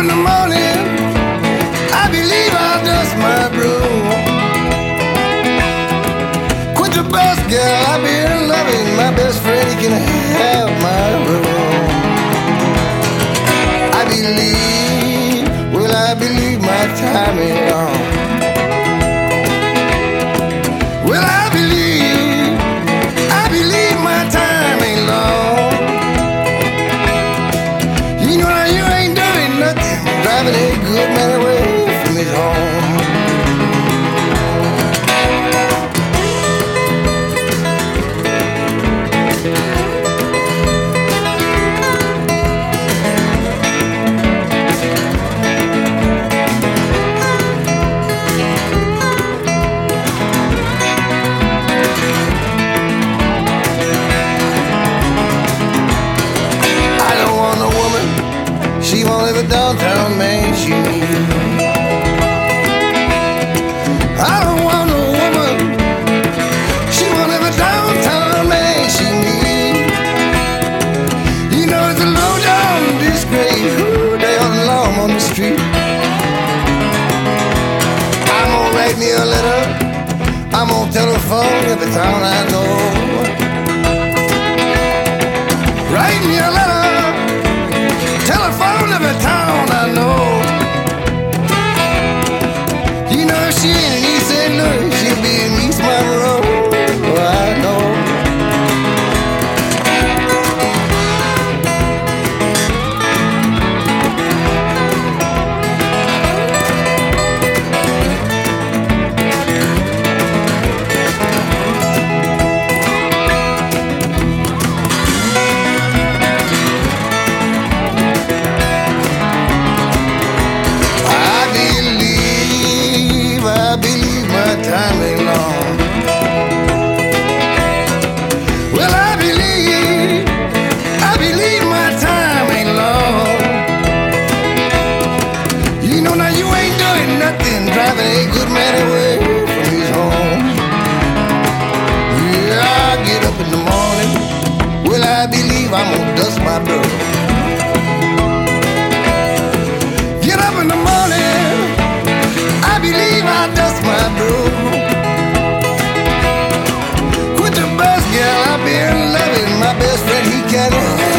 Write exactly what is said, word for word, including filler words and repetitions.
in the morning, I believe I'll dust my broom. Quit the bus, girl, I've been loving my best friend, he can have my room. I believe, well, I believe my time is gone. Well, I believe, I believe my time ain't long. You know now you ain't doing nothing, driving a good man away from his home. She won't live a downtown man she needs. I don't want no woman. She won't live a downtown man she needs. You know it's a low down disgrace. Ooh, they all along on the street. I'm gonna write me a letter. I'm gonna telephone every town I know. Write me a letter. Telephone every town I know. You know if she ain't in East Saint Louis, she'll be in East Monroe. Oh, I know. Time ain't long. Well, I believe, I believe my time ain't long. You know now you ain't doing nothing, driving a good man away from his home. Yeah, I get up in the morning. Well, I believe I'm gonna dust my broom. Get up in the morning. I believe I'll dust my broom. Quit the bus, girl, I've been loving my best friend, he can't